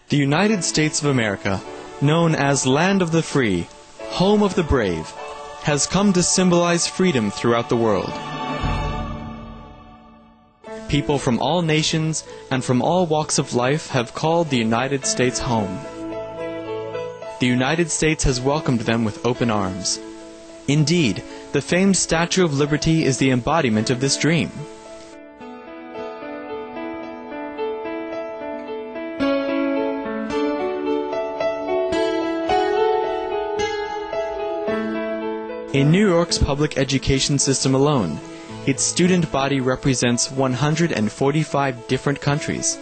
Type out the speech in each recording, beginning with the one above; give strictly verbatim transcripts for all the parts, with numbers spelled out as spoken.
The United States of America, known as Land of the Free, Home of the Brave, has come to symbolize freedom throughout the world. People from all nations and from all walks of life have called the United States home. The United States has welcomed them with open arms. Indeed, the famed Statue of Liberty is the embodiment of this dream. In New York's public education system alone, its student body represents one hundred forty-five different countries.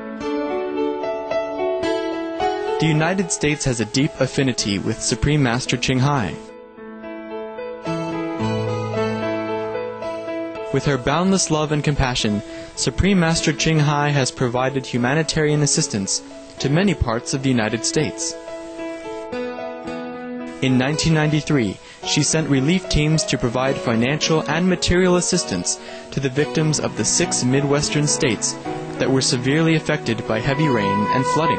The United States has a deep affinity with Supreme Master Ching Hai. With her boundless love and compassion, Supreme Master Ching Hai has provided humanitarian assistance to many parts of the United States. In nineteen ninety-three, she sent relief teams to provide financial and material assistance to the victims of the six Midwestern states that were severely affected by heavy rain and flooding.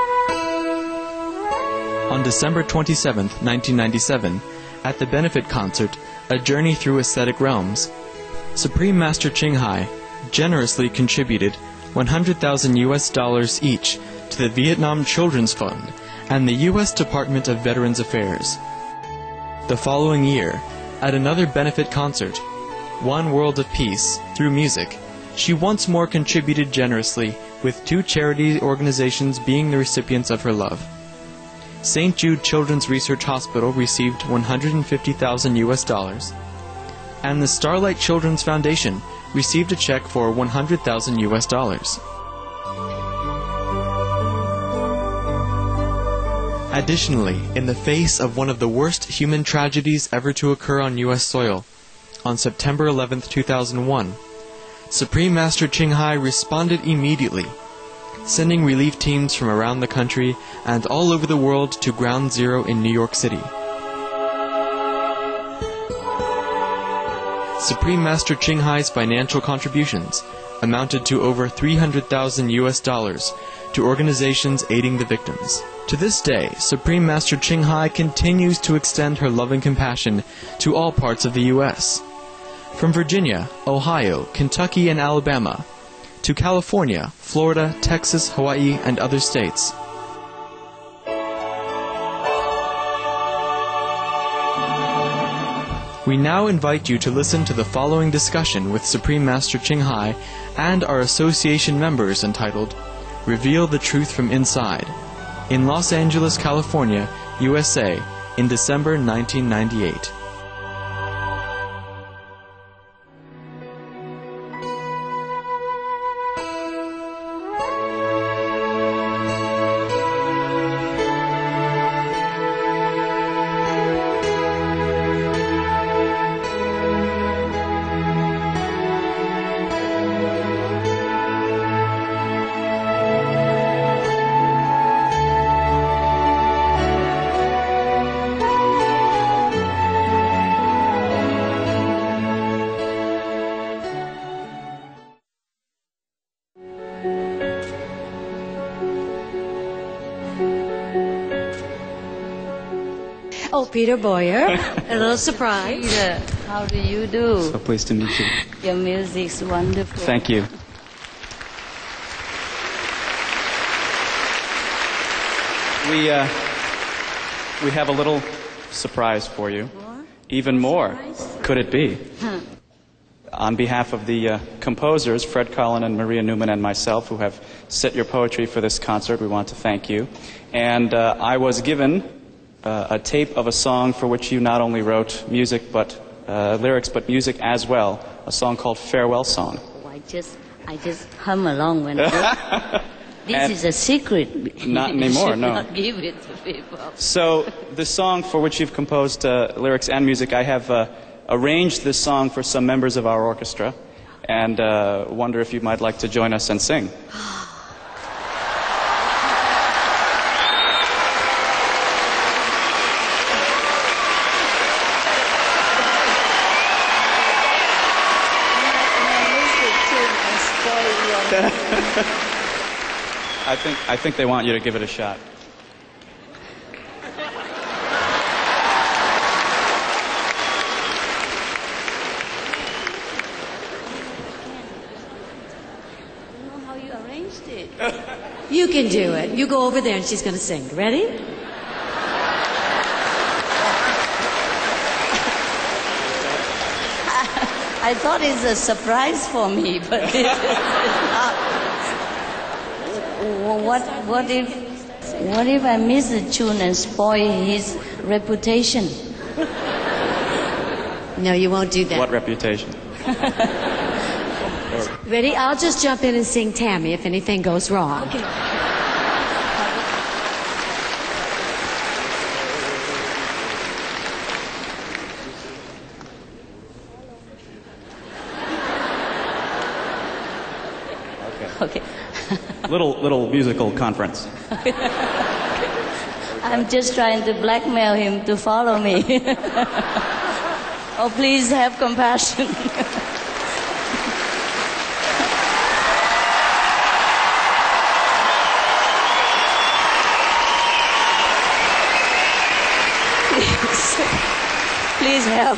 On December twenty-seventh, nineteen ninety-seven, at the benefit concert, A Journey Through Ascetic Realms, Supreme Master Ching Hai generously contributed one hundred thousand U S dollars each to the Vietnam Children's Fund and the U S Department of Veterans Affairs. The following year, at another benefit concert, One World of Peace, through music, she once more contributed generously, with two charity organizations being the recipients of her love. Saint Jude Children's Research Hospital received one hundred fifty thousand U S dollars, and the Starlight Children's Foundation received a check for one hundred thousand U S dollars. Additionally, in the face of one of the worst human tragedies ever to occur on U S soil, on September eleventh, two thousand one, Supreme Master Ching Hai responded immediately, sending relief teams from around the country and all over the world to Ground Zero in New York City. Supreme Master Ching Hai's financial contributions amounted to over three hundred thousand U S dollars to organizations aiding the victims. To this day, Supreme Master Ching Hai continues to extend her loving compassion to all parts of the U S From Virginia, Ohio, Kentucky, and Alabama, to California, Florida, Texas, Hawaii, and other states. We now invite you to listen to the following discussion with Supreme Master Ching Hai and our association members entitled Reveal the Truth from Inside, in Los Angeles, California, U S A, in December nineteen ninety-eight. Oh, Peter Boyer, a little surprise. Peter, how do you do? So pleased to meet you. Your music's wonderful. Thank you. We, uh, we have a little surprise for you. More? Even more. Surprise? Could it be? Huh. On behalf of the uh, composers, Fred Collin and Maria Newman and myself, who have set your poetry for this concert, we want to thank you. And uh, I was given uh, a tape of a song for which you not only wrote music, but uh, lyrics, but music as well, a song called Farewell Song. Oh, I just, I just hum along when I This And is a secret. not anymore, You should no. not give it to people. So the song for which you've composed uh, lyrics and music, I have uh, arranged this song for some members of our orchestra, and uh, wonder if you might like to join us and sing. I think, I think they want you to give it a shot. You can do it. You go over there and she's going to sing. Ready? I thought it's a surprise for me, but it, it's not. What, what if, what if I miss the tune and spoil his reputation? No, you won't do that. What reputation? Ready? I'll just jump in and sing Tammy if anything goes wrong. Okay. Okay. little little musical conference. I'm just trying to blackmail him to follow me. Oh, please have compassion. Please, please help.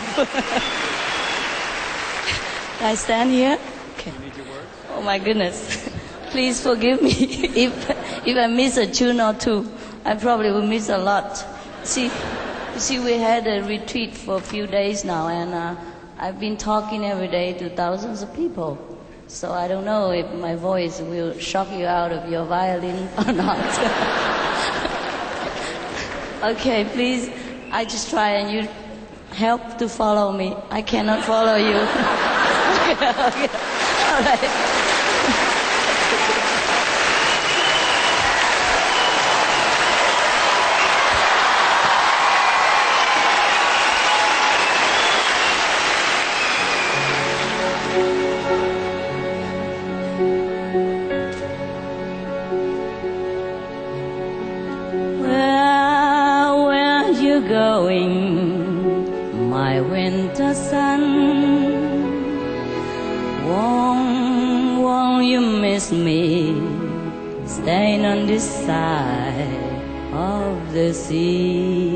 Can I stand here? Okay. Oh my goodness. Please forgive me if if I miss a tune or two. I probably will miss a lot. See, you see, we had a retreat for a few days now, and uh, I've been talking every day to thousands of people. So I don't know if my voice will shock you out of your violin or not. Okay, please, I just try and you help to follow me. I cannot follow you. Okay, okay. All right. Where, where you going, my winter sun? Won't, won't you miss me, staying on this side of the sea?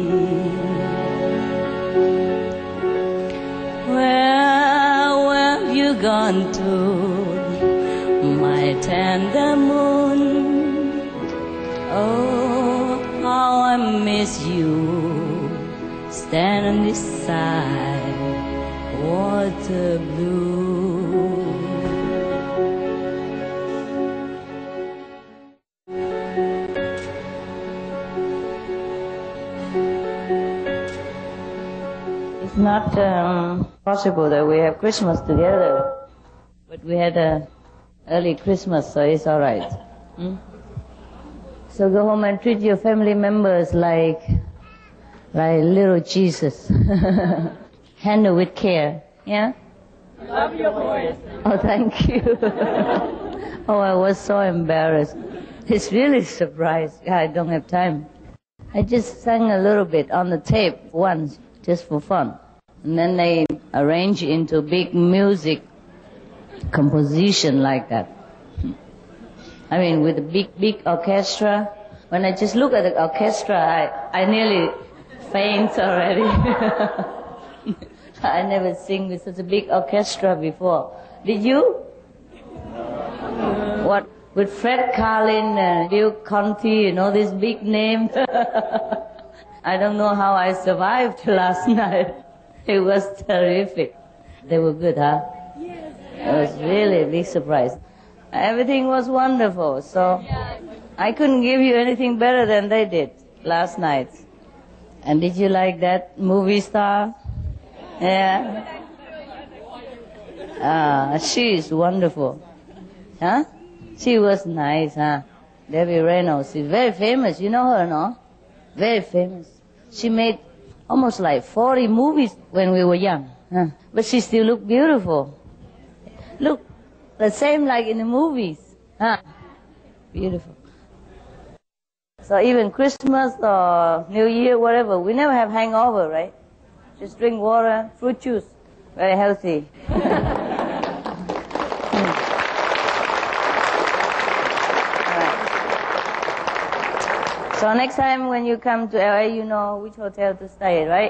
Where, where have you gone to, my tender moon? Oh, how I miss you, stand on this side, water blue. It's not um, possible that we have Christmas together, but we had a early Christmas, so it's all right. Hmm? So go home and treat your family members like, like little Jesus. Handle with care, yeah? Love your voice. Oh, thank you. Oh, I was so embarrassed. It's really a surprise. Yeah, I don't have time. I just sang a little bit on the tape once, just for fun. And then they arrange into big music composition like that. I mean, with a big, big orchestra. When I just look at the orchestra, I, I nearly faint already. I never sing with such a big orchestra before. Did you? What? With Fred Karlin and Bill Conti, you know, these big names. I don't know how I survived last night. It was terrific. They were good, huh? Yes. It was really a big surprise. Everything was wonderful, so I couldn't give you anything better than they did last night. And did you like that movie star? Yeah. Ah, she is wonderful. Huh? She was nice, huh? Debbie Reynolds. She's very famous. You know her, no? Very famous. She made almost like forty movies when we were young. Huh? But she still looked beautiful. Look, the same like in the movies. Huh? Beautiful. So even Christmas or New Year, whatever, we never have hangover, right? Just drink water, fruit juice. Very healthy. So next time when you come to L A, you know which hotel to stay, right?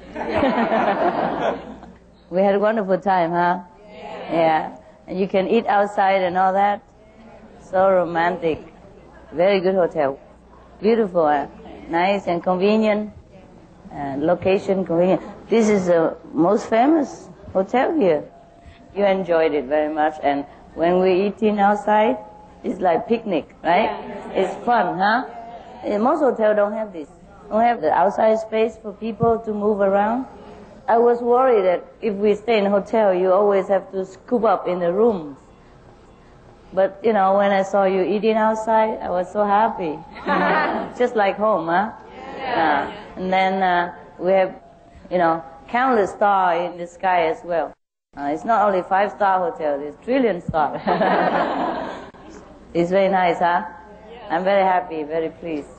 We had a wonderful time, huh? Yeah. Yeah. And you can eat outside and all that. So romantic. Very good hotel. Beautiful, uh, nice and convenient. Uh, location convenient. This is the most famous hotel here. You enjoyed it very much. And when we're eating outside, it's like picnic, right? Yeah. It's fun, huh? And most hotels don't have this. Don't have the outside space for people to move around. I was worried that if we stay in a hotel, you always have to scoop up in the rooms. But, you know, when I saw you eating outside, I was so happy. Just like home, huh? Yeah. Uh, and then uh, we have, you know, countless stars in the sky as well. Uh, it's not only five-star hotel, it's trillion stars. It's very nice, huh? I'm very happy, very pleased.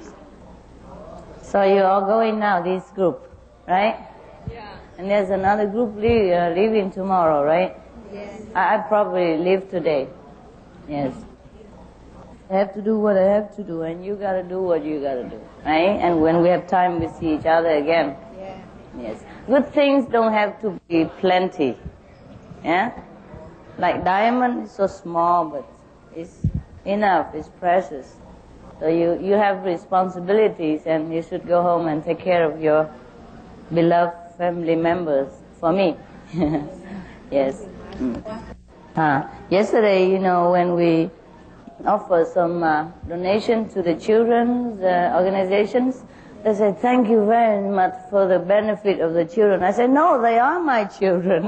So you're all going now, this group, right? Yeah. And there's another group leave, uh, leaving tomorrow, right? Yes. I, I probably leave today. Yes. I have to do what I have to do, and you gotta do what you gotta do, right? And when we have time, we see each other again. Yeah. Yes. Good things don't have to be plenty. Yeah? Like diamond is so small, but it's enough, it's precious. So you, you have responsibilities, and you should go home and take care of your beloved family members. For me. Yes. Mm. Uh, yesterday, you know, when we offered some uh, donation to the children's uh, organizations, they said, thank you very much for the benefit of the children. I said, no, they are my children.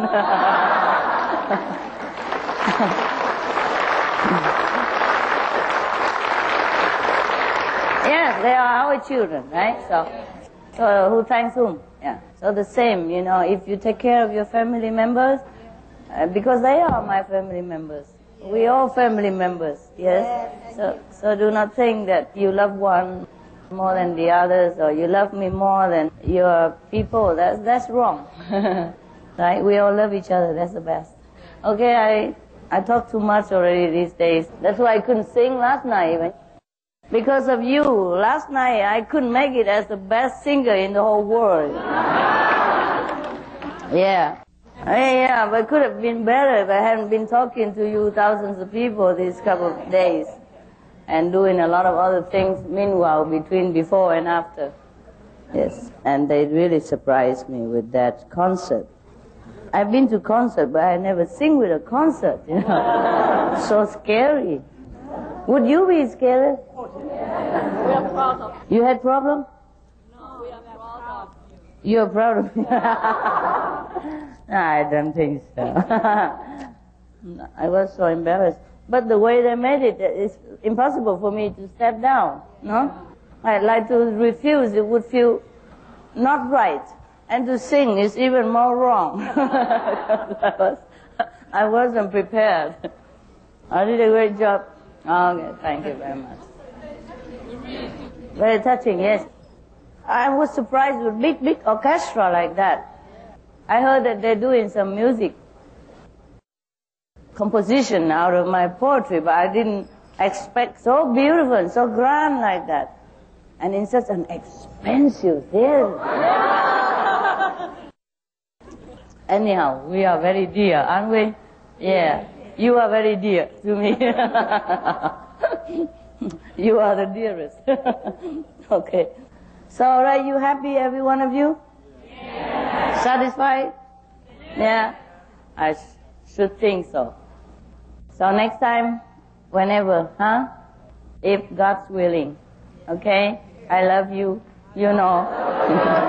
Yes, they are our children, right? So, so who thanks whom? Yeah. So the same, you know, if you take care of your family members, uh, because they are my family members. We all family members, yes? So, so do not think that you love one more than the others, or you love me more than your people. That's, that's wrong. Right? We all love each other. That's the best. Okay, I, I talk too much already these days. That's why I couldn't sing last night even. Because of you, last night I couldn't make it as the best singer in the whole world. Yeah. Yeah, but it could have been better if I hadn't been talking to you, thousands of people, these couple of days, and doing a lot of other things meanwhile, between before and after. Yes, and they really surprised me with that concert. I've been to concert, but I never sing with a concert, you know. So scary. Would you be scared? We are proud of you. You had problem? No, we are proud of you. You're proud of me? I don't think so. I was so embarrassed. But the way they made it, it's impossible for me to step down, no? I'd like to refuse, it would feel not right. And to sing is even more wrong. I, was, I wasn't prepared. I did a great job. Okay, thank you very much. Very touching, yes. I was surprised with big, big orchestra like that. I heard that they're doing some music composition out of my poetry, but I didn't expect so beautiful and so grand like that. And in such an expensive theater. Anyhow, we are very dear, aren't we? Yeah. You are very dear to me. You are the dearest. Okay. So, are you happy, every one of you? Yeah. Satisfied? Yeah. I sh should think so. So next time, whenever, huh? If God's willing. Okay? I love you. You know.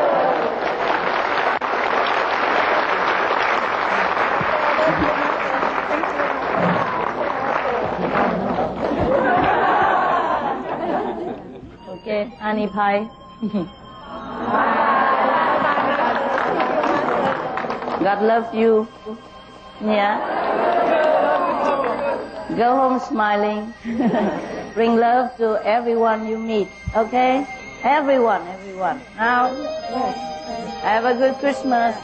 Okay, honey pie. God loves you. Yeah. Go home smiling. Bring love to everyone you meet. Okay? Everyone, everyone. Now, have a good Christmas.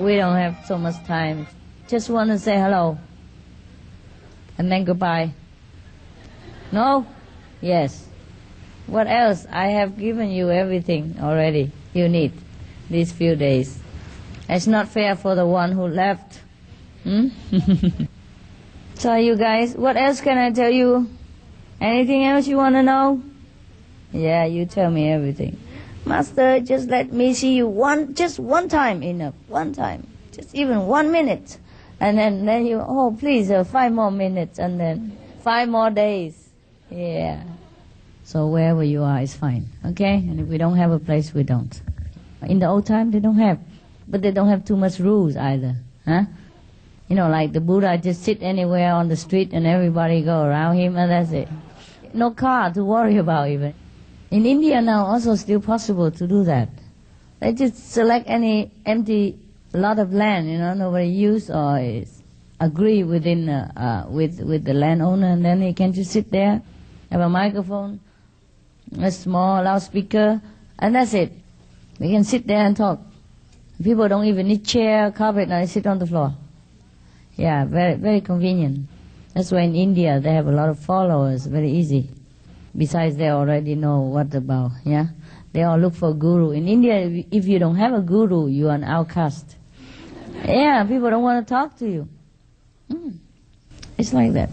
we don't have so much time. Just want to say hello. And then goodbye. No? Yes. What else? I have given you everything already you need these few days. It's not fair for the one who left. Hmm? So you guys, what else can I tell you? Anything else you want to know? Yeah, you tell me everything. Master, just let me see you one, just one time enough, one time. Just even one minute. And then, then you, oh please, uh, five more minutes, and then five more days. Yeah. So wherever you are is fine, okay? And if we don't have a place, we don't. In the old time, they don't have. But they don't have too much rules either, huh? You know, like the Buddha just sit anywhere on the street and everybody go around him and that's it. No car to worry about even. In India now also still possible to do that. They just select any empty lot of land, you know, nobody use or is agree within uh, uh, with with the landowner, and then he can just sit there, have a microphone, a small loudspeaker, and that's it. We can sit there and talk. People don't even need chair, carpet, now they sit on the floor. Yeah, very very convenient. That's why in India they have a lot of followers, very easy. Besides, they already know what about, yeah? They all look for a guru. In India, if you don't have a guru, you are an outcast. Yeah, people don't want to talk to you. Mm. It's like that.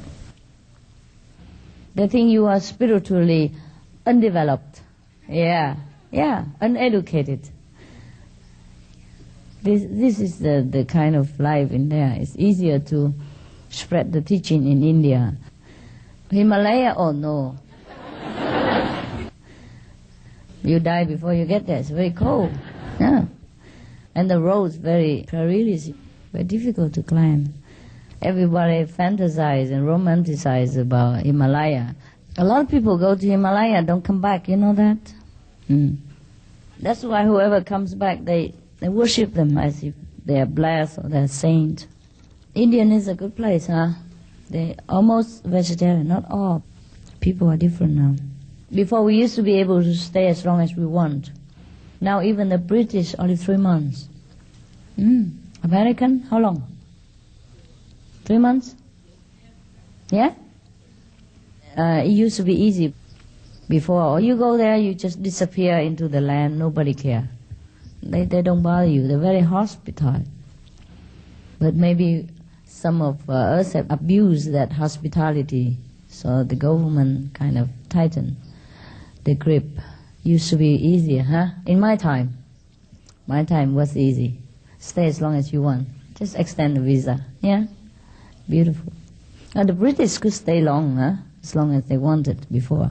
They think you are spiritually undeveloped. Yeah, yeah, uneducated. This this is the, the kind of life in there. It's easier to spread the teaching in India. Himalaya, oh no. You die before you get there. It's very cold. Yeah. And the roads very perilous, very difficult to climb. Everybody fantasize and romanticize about Himalaya. A lot of people go to Himalaya and don't come back. You know that? Mm. That's why whoever comes back, they, they worship them as if they are blessed or they're saint. Indian is a good place, huh? They're almost vegetarian, not all. People are different now. Before we used to be able to stay as long as we want. Now even the British, only three months. Mm. American, how long? Three months? Yeah? Uh, it used to be easy before. Or you go there, you just disappear into the land, nobody care. They, they don't bother you. They're very hospitable. But maybe some of uh, us have abused that hospitality, so the government kind of tightened the grip. Used to be easier, huh? In my time, my time was easy. Stay as long as you want. Just extend the visa, yeah? Beautiful. And the British could stay long, huh? As long as they wanted before.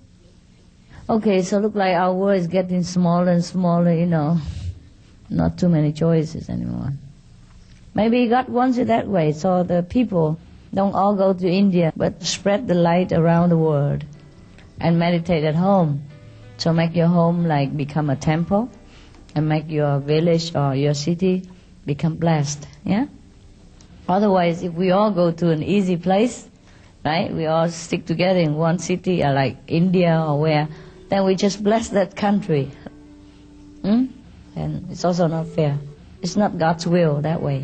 Okay, so look like our world is getting smaller and smaller, you know. Not too many choices anymore. Maybe God wants it that way, so the people don't all go to India, but spread the light around the world and meditate at home. So make your home like become a temple and make your village or your city become blessed, yeah? Otherwise, if we all go to an easy place, right, we all stick together in one city, or like India or where, then we just bless that country. Hmm? And it's also not fair. It's not God's will that way.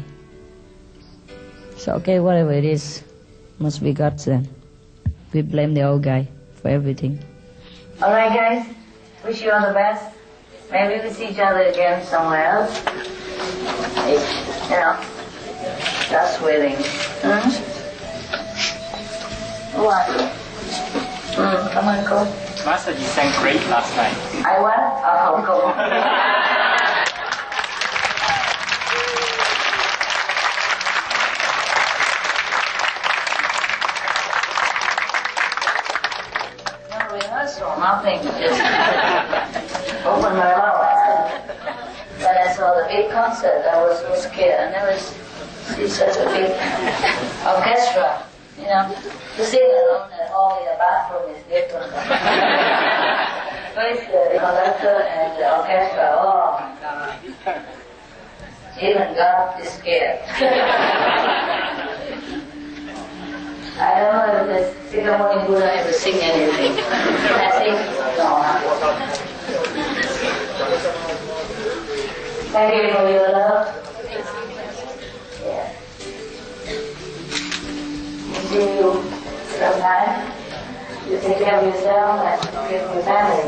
So, okay, whatever it is, must be God's then. We blame the old guy for everything. All right, guys. Wish you all the best. Maybe we see each other again somewhere else. If, you know, God's willing. Hmm? What? Mm, come on, go. Master, you sang great last night. I what? Oh, come on. Nothing, just open my mouth. When I saw the big concert, I was so scared. I never see such a big orchestra. You know, to sing alone at home in a bathroom is different. First, the conductor and the orchestra, oh my God. Even God is scared. I don't know if the Sikamoni Buddha ever sing anything. I think, no. Thank you for your love. see you sometime. You take care of yourself and take care of your family.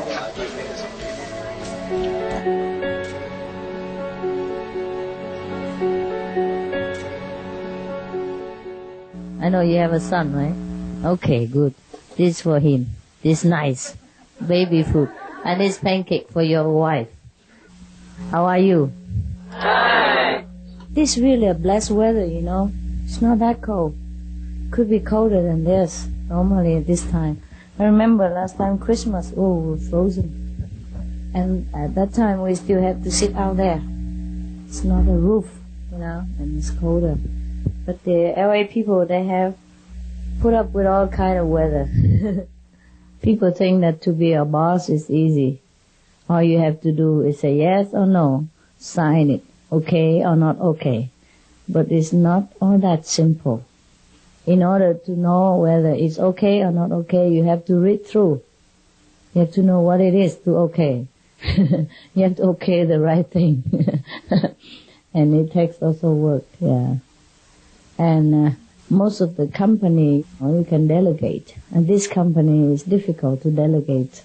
I know you have a son, right? Okay, good. This for him. This nice baby food. And this pancake for your wife. How are you? Hi. This really a blessed weather, you know. It's not that cold. Could be colder than this, normally at this time. I remember last time Christmas, oh, we were frozen. And at that time we still had to sit out there. It's not a roof, you know, and it's colder. But the L A people, they have put up with all kind of weather. People think that to be a boss is easy. All you have to do is say yes or no, sign it, okay or not okay. But it's not all that simple. In order to know whether it's okay or not okay, you have to read through. You have to know what it is to okay. You have to okay the right thing. And it takes also work, yeah. And uh, most of the company, well, you can delegate. And this company is difficult to delegate.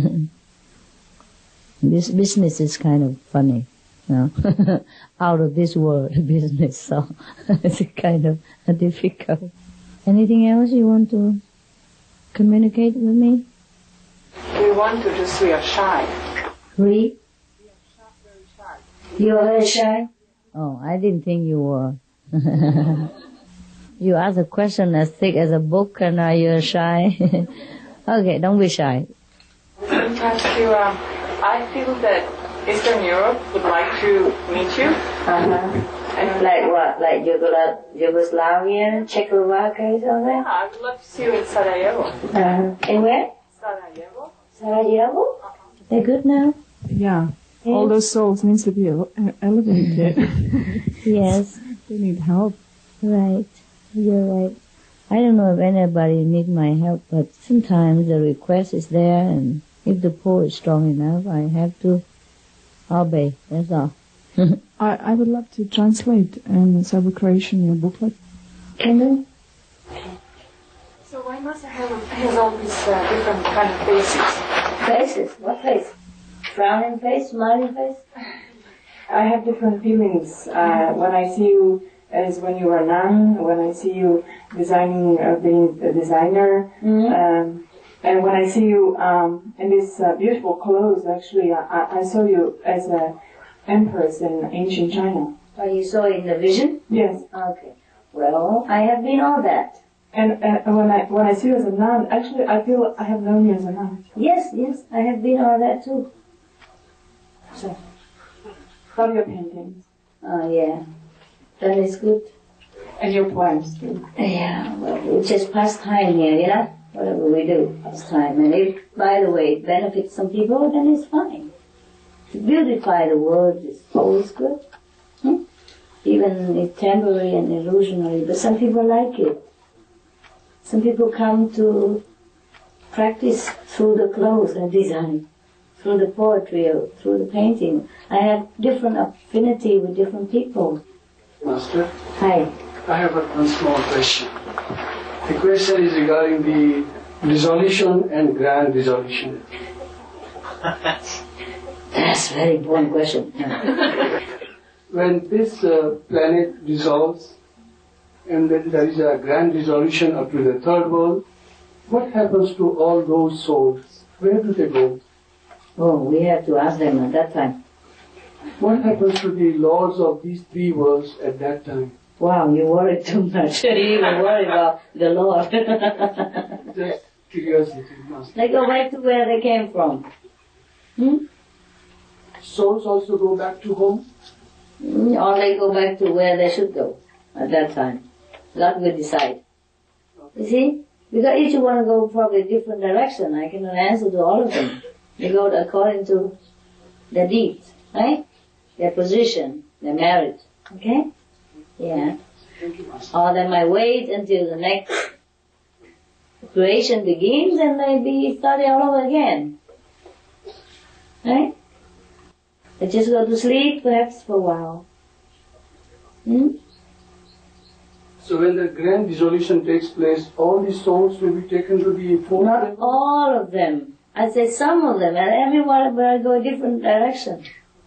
This business is kind of funny, you know, out of this world business, so it's kind of difficult. Anything else you want to communicate with me? We want to just we are shy. Really? You're very shy? Oh, I didn't think you were. You ask a question as thick as a book and are you shy? Okay, don't be shy. I want to ask you, um, I feel that Eastern Europe would like to meet you. Uh-huh. And like what? Like Yugoslav- Yugoslavia, Czechoslovakia, something? Yeah, I would love to see you in Sarajevo. Uh-huh. In where? Sarajevo? Sarajevo? Uh-huh. They're good now? Yeah. Yes. All those souls needs to be ele- elevated. Yes. They need help. Right. You're right. I don't know if anybody need my help, but sometimes the request is there, and if the pull is strong enough, I have to obey. That's all. I, I would love to translate and Cyber Creation your booklet. Can you? So why must I have has all these uh, different kind of faces? Faces? What face? Frowning face? Smiling face? I have different feelings. Uh, when I see you as when you were young, when I see you designing, uh, being a designer, Mm-hmm. um, and when I see you um, in these uh, beautiful clothes, actually, I, I saw you as an empress in ancient China. Oh, you saw it in the vision? Yes. Okay. Well, I have been all that. And, and when I when I see you as a nun, actually, I feel I have known you as a nun. Yes, yes, I have been all that too. So. Love your paintings. Oh, yeah. That is good. And your poems, too. Yeah, well, we just pass time here, you know? Whatever we do, pass time. And if, by the way, it benefits some people, then it's fine. To beautify the world is always good. Hmm? Even if temporary and illusionary, but some people like it. Some people come to practice through the clothes and design, through the poetry, or through the painting. I have different affinity with different people. Master? Hi. I have one small question. The question is regarding the dissolution and grand dissolution. That's a very important question. When this uh, planet dissolves and then there is a grand dissolution up to the third world, what happens to all those souls? Where do they go? Oh, we have to ask them at that time. What happens to the lords of these three worlds at that time? Wow, you worry too much. You even worry about the Lord. Just curiosity, Master. They go back to where they came from. Hmm? Souls also go back to home? Mm, or they go back to where they should go at that time. God will decide. You see? Because each one go probably a different direction. I cannot answer to all of them. They go according to their deeds, right? Their position, their merit. Okay? Yeah. Or they might wait until the next creation begins and maybe start all over again. Right? They just go to sleep perhaps for a while. Hmm? So when the grand dissolution takes place, all these souls will be taken to the fourth Not level? all of them. I say some of them, and everyone will go a different direction.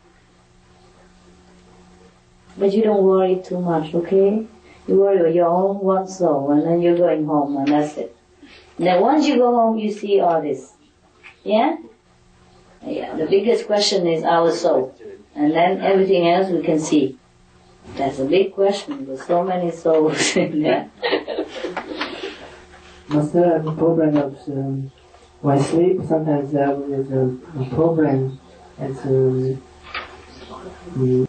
But you don't worry too much, okay? You worry about your own one soul, and then you're going home, and that's it. And then once you go home, you see all this. Yeah? Yeah. The biggest question is our soul. And then everything else we can see. That's a big question. There's so many souls in there. Master, I have a problem of um, when I sleep. Sometimes there is a, a problem. It's um, um,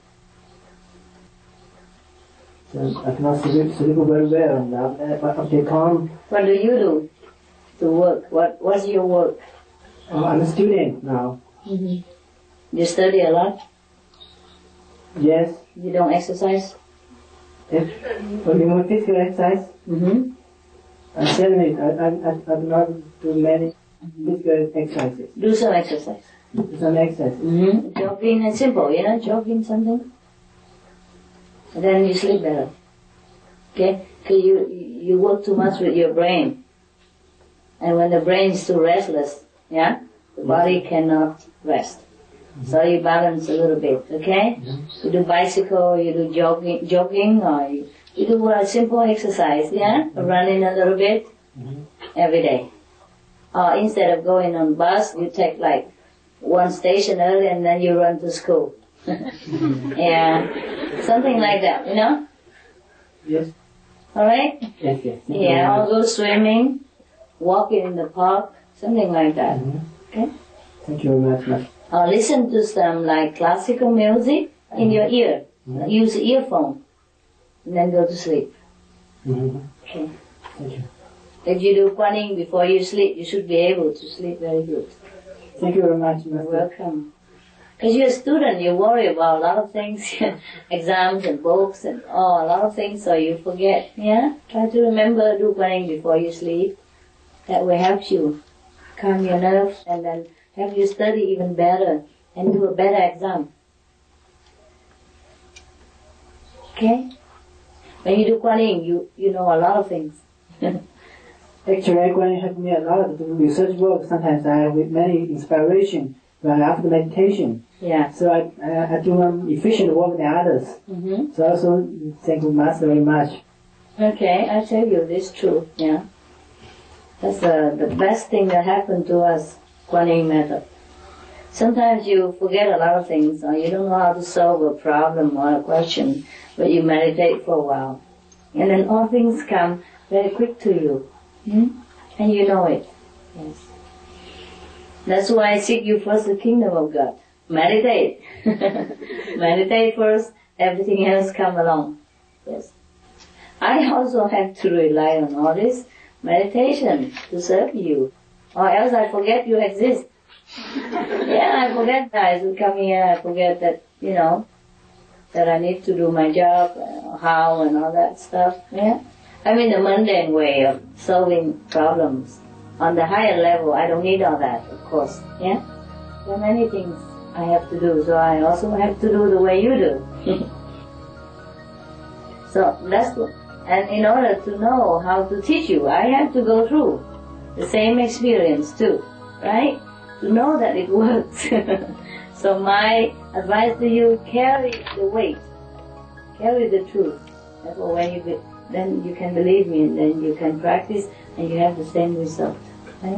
so I cannot sleep, sleep very well. And I get calm. What do you do to work? What What's your work? Oh, I'm a student now. Mm-hmm. You study a lot? Yes. You don't exercise? If, for the physical exercise, Mm-hmm. I'm telling it, I, I, I, I do not do many physical exercises. Do some exercise. Do some exercise. Mm-hmm. Jogging and simple, you know, jogging something. And then you sleep better. Okay? Because you, you work too much with your brain. And when the brain is too restless, yeah, the body cannot rest. So you balance a little bit, okay? You do bicycle, you do jogging, jogging or you, you do a simple exercise, yeah? Running a little bit every day. Or instead of going on bus, you take like one station early and then you run to school. Yeah, something like that, you know? Yes. Alright? Yes, yes. Yeah, or go swimming, walking in the park, something like that. Okay? Thank you very much, ma'am. Or listen to some like classical music in your ear. Mm-hmm. Use earphone. And then go to sleep. Mm-hmm. Okay. Thank you. If you do Kuan before you sleep, you should be able to sleep very good. Thank you very much, You're Master. welcome. Because you're a student, you worry about a lot of things, exams and books and oh, a lot of things, so you forget. Yeah? Try to remember do Kuan before you sleep. That will help you calm your nerves and then help you study even better and do a better exam. Okay? When you do Kuan you, you know a lot of things. Actually, Kuan Yin helped me a lot to do research work. Sometimes I have many inspiration when after meditation. Yeah. So I, I, I do um, efficient work than others. Mm-hmm. So also thank you, Master, very much. Okay, I tell you this truth, yeah. That's the, the best thing that happened to us, Kuan Yin method. Sometimes you forget a lot of things, or you don't know how to solve a problem or a question, but you meditate for a while. And then all things come very quick to you. Hmm? And you know it. Yes. That's why I seek you first the kingdom of God. Meditate. Meditate first, everything else come along. Yes. I also have to rely on all this meditation to serve you. Or else I forget you exist. Yeah, I forget that I should come here, I forget that, you know, that I need to do my job, uh, how and all that stuff. Yeah. I mean the mundane way of solving problems. On the higher level, I don't need all that, of course. Yeah? There are many things I have to do, so I also have to do the way you do. So that's what, and in order to know how to teach you, I have to go through the same experience too, right? To know that it works. So my advice to you, carry the weight, carry the truth. Therefore, when you be, then you can believe me, and then you can practice, and you have the same result. Right?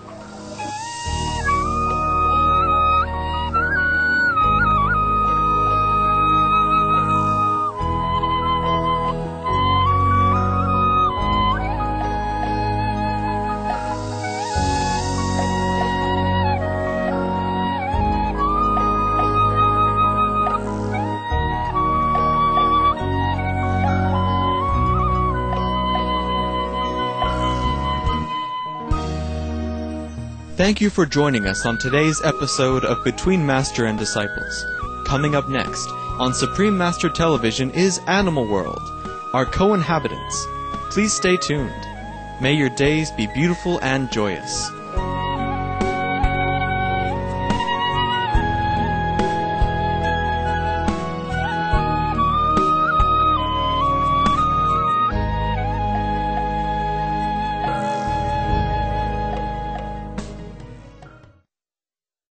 Thank you for joining us on today's episode of Between Master and Disciples. Coming up next on Supreme Master Television is Animal World, our co-inhabitants. Please stay tuned. May your days be beautiful and joyous.